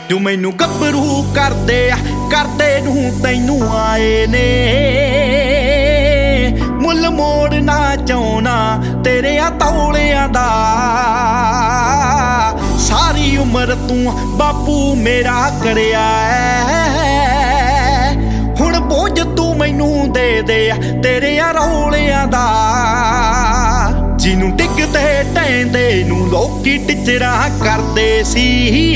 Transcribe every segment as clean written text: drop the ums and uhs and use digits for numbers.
ਜੋ ਮੈਨੂੰ ਗੱਭਰੂ ਕਰਦੇ ਨੂੰ ਤੈਨੂੰ ਆਏ ਨੇ। ਮੁੱਲ ਮੋੜਨਾ ਚਾਹੁੰਨਾ ਤੇਰੇ ਆ ਤੌਲਿਆਂ ਦਾ। ਸਾਰੀ ਉਮਰ ਤੂੰ ਬਾਪੂ ਮੇਰਾ ਕਰਿਆ ਐ, ਹੁਣ ਬੋਝ ਤੂੰ ਮੈਨੂੰ ਦੇ ਤੇਰੇ ਆ ਰੌਲਿਆਂ ਦਾ। ਜਿਹਨੂੰ ਡਿੱਗਦੇ ਟੈਂਦੇ ਨੂੰ ਲੋਕੀ ਟਿਚਰਾ ਕਰਦੇ ਸੀ,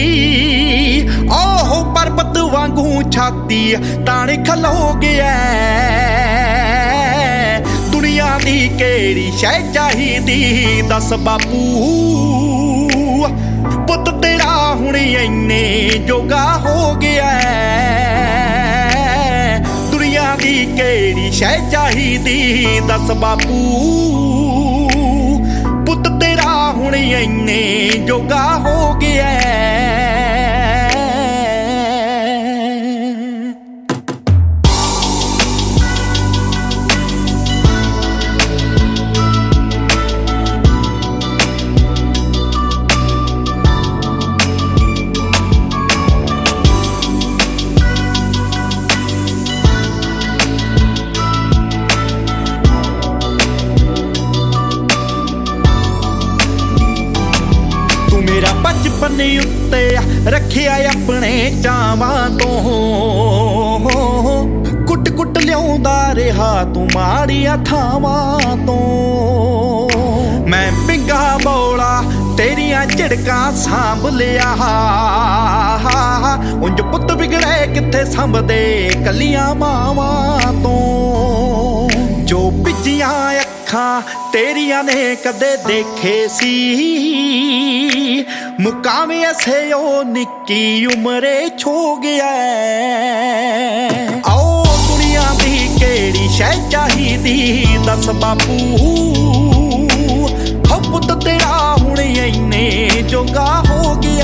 ਉਹ ਪਰਬਤ ਵਾਂਗੂ ਛਾਤੀ ਤਾਣੇ ਖਲੋ ਗਿਆ। ਦੁਨੀਆ ਦੀ ਕਿਹੜੀ ਸ਼ੈ ਚਾਹੀਦੀ ਦੱਸ ਬਾਪੂ, ਪੁੱਤ ਤੇਰਾ ਹੁਣ ਇੰਨੇ ਜੋਗਾ ਹੋ ਗਿਆ। ਦੁਨੀਆ ਦੀ ਕਿਹੜੀ ਸ਼ੈ ਚਾਹੀਦੀ ਦੱਸ ਬਾਪੂ, ਪੁੱਤ ਤੇਰਾ ਹੁਣ ਇੰਨੇ ਜੋਗਾ ਹੋ ਗਿਆ। ਮੇਰਾ ਬਚਪਨ ਉੱਤੇ ਰੱਖਿਆ ਆਪਣੇ ਚਾਵਾਂ ਤੋਂ, ਕੁੱਟ ਲਿਆਉਂਦਾ ਰਿਹਾ ਤੂੰ ਮਾੜੀਆਂ ਥਾਵਾਂ ਤੋਂ। ਮੈਂ ਪਿੰਗਾ ਬੋਲਾ ਤੇਰੀਆਂ ਝਿੜਕਾਂ ਸਾਂਭ ਲਿਆ, ਉਂਝ ਪੁੱਤ ਵਿਗੜੇ ਕਿੱਥੇ ਸੰਭਦੇ ਕੱਲੀਆਂ ਮਾਵਾਂ ਤੋਂ। ਜੋ ਭਿੱਜੀਆਂ ਅੱਖਾਂ ਤੇਰੀਆਂ ਨੇ ਕਦੇ ਦੇਖੇ ਸੀ, ਮੁਕਾਵੇਂ ਐਸੇ ਉਹ ਨਿੱਕੀ ਉਮਰੇ ਛੋ ਗਿਆ। ਆਓ ਦੁਨੀਆ ਦੀ ਕਿਹੜੀ ਸ਼ੈ ਚਾਹੀਦੀ ਦੱਸ ਬਾਪੂ, ਹੋ ਪੁੱਤ ਤੇਰਾ ਹੁਣ ਇੰਨੇ ਜੋਗਾ ਹੋ ਗਿਆ।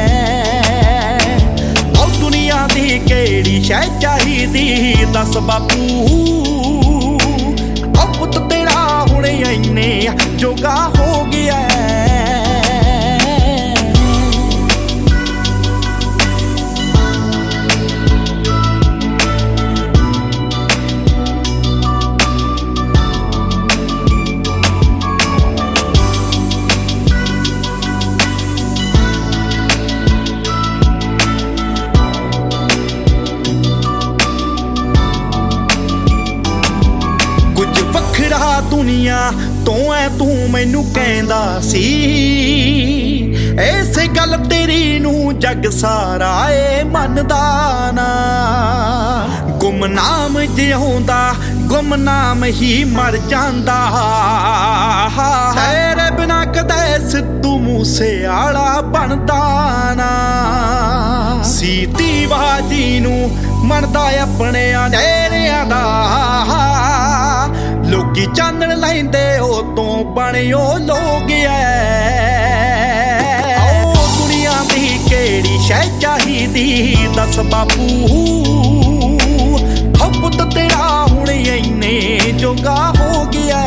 ਆਓ ਦੁਨੀਆ ਦੀ ਕਿਹੜੀ ਸ਼ੈ ਚਾਹੀਦੀ ਦੱਸ ਬਾਪੂ, ਹੋ ਪੁੱਤ ਤੇਰਾ ਹੁਣ ਇੰਨੇ ਜੋਗਾ ਹੋ ਗਿਆ। ਦੁਨੀਆ ਤੋਂ ਐ ਤੂੰ ਮੈਨੂੰ ਕਹਿੰਦਾ ਸੀ, ਐਸੇ ਗੱਲ ਤੇਰੀ ਨੂੰ ਜੱਗ ਸਾਰਾ ਏ ਮੰਨਦਾ ਨਾ। ਗੁੰਮਨਾਮ ਜਿਉਂਦਾ ਗੁੰਮਨਾਮ ਹੀ ਮਰ ਜਾਂਦਾ, ਤੇਰੇ ਬਿਨਾ ਕਦੇ ਸਿੱਧੂ ਮੂਸੇਵਾਲਾ ਬਣਦਾ ਨਾ। ਸੀਤੀ ਬਾਜੀ ਨੂੰ ਮੰਨਦਾ ਆਪਣੇ ਡੇਰਿਆਂ ਦਾ, ਲੋਕੀ ਚਾਨਣ ਲੈਂਦੇ ਉਹ ਤੋਂ ਬਣਿਓ ਲੋਕ ਐ। ਓ ਦੁਨੀਆ ਦੀ ਕਿਹੜੀ ਸ਼ੈ ਚਾਹੀਦੀ ਦੱਸ ਬਾਪੂ, ਹੋ ਪੁੱਤ ਤੇਰਾ ਹੁਣ ਇੰਨੇ ਜੋਗਾ ਹੋ ਗਿਆ।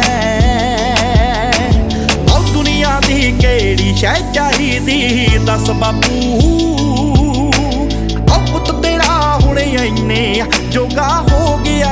ਓ ਦੁਨੀਆ ਦੀ ਕਿਹੜੀ ਸ਼ੈ ਚਾਹੀਦੀ ਦੱਸ ਬਾਪੂ, ਹੋ ਪੁੱਤ ਤੇਰਾ ਹੁਣ ਇੰਨੇ ਜੋਗਾ ਹੋ ਗਿਆ।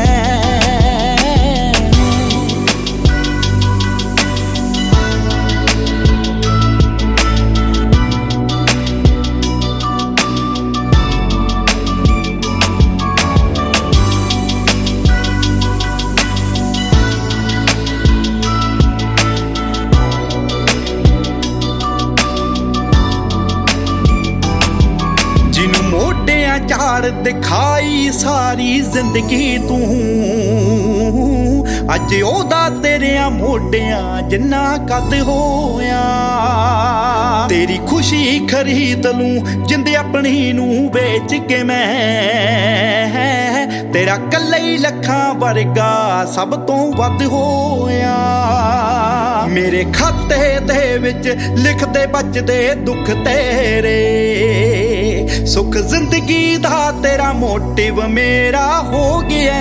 ਝਾੜ ਦਿਖਾਈ ਸਾਰੀ ਜ਼ਿੰਦਗੀ ਤੂੰ, ਅੱਜ ਉਹਦਾ ਤੇਰਿਆਂ ਮੋਢਿਆਂ ਜਿੰਨਾ ਕੱਦ ਹੋਇਆ। ਤੇਰੀ ਖੁਸ਼ੀ ਖਰੀਦ ਲੂੰ ਜਿੰਦ ਆਪਣੀ ਨੂੰ ਵੇਚ ਕੇ ਮੈਂ, ਤੇਰਾ ਕੱਲੇ ਹੀ ਲੱਖਾਂ ਵਰਗਾ ਸਭ ਤੋਂ ਵੱਧ ਹੋਇਆ। ਮੇਰੇ ਖਾਤੇ ਦੇ ਵਿੱਚ ਲਿਖਦੇ ਬਚਦੇ ਦੁੱਖ ਤੇਰੇ, ਸੁੱਖ ਜ਼ਿੰਦਗੀ ਦਾ ਤੇਰਾ ਮੋਟਿਵ ਮੇਰਾ ਹੋ ਗਿਆ।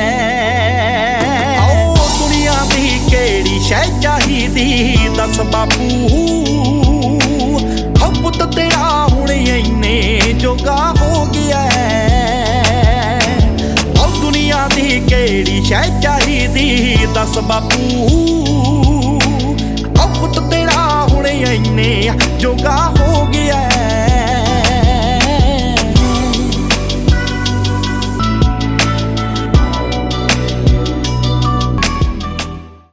ਆਓ ਦੁਨੀਆ ਦੀ ਕਿਹੜੀ ਸ਼ੈ ਚਾਹੀਦੀ ਦੱਸ ਬਾਪੂ, ਹੋ ਪੁੱਤ ਤੇਰਾ ਹੁਣ ਇੰਨੇ ਬਸ ਬਾਪੂ ਉਹ ਪੁੱਤ ਤੇਰਾ ਹੁਣੇ ਇੰਨੇ ਜੋਗਾ